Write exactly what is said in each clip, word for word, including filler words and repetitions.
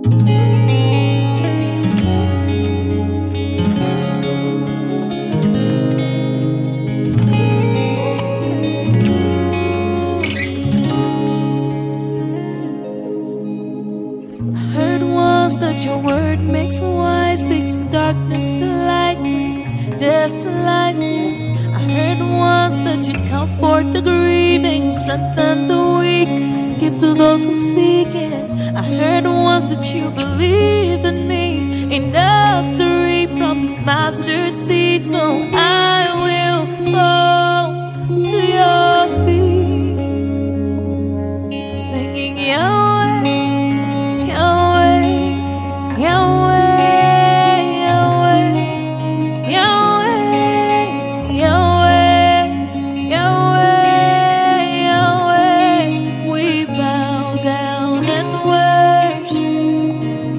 That your word makes wise, speaks darkness to light, brings death to life. Yes, I heard once that you comfort the grieving, strengthen the weak, give to those who seek it. I heard once that you believe in me enough to reap from this mustard seed, so I will fall to your feet, singing Yahweh, Yahweh. Yahweh, Yahweh, Yahweh, Yahweh, Yahweh, Yahweh. We bow down and worship.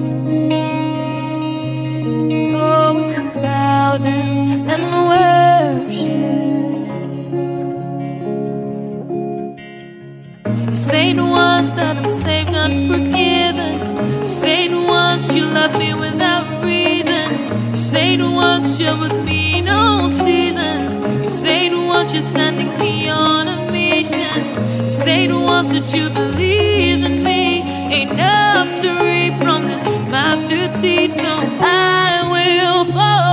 Oh, we bow down and worship. You said once that I'm saved, unforgiven. You said once you love me without reason. You said once you're with me in all seasons. You said once you're sending me on a mission. You said once that you believe in me enough to reap from this mustard seed, so I will fall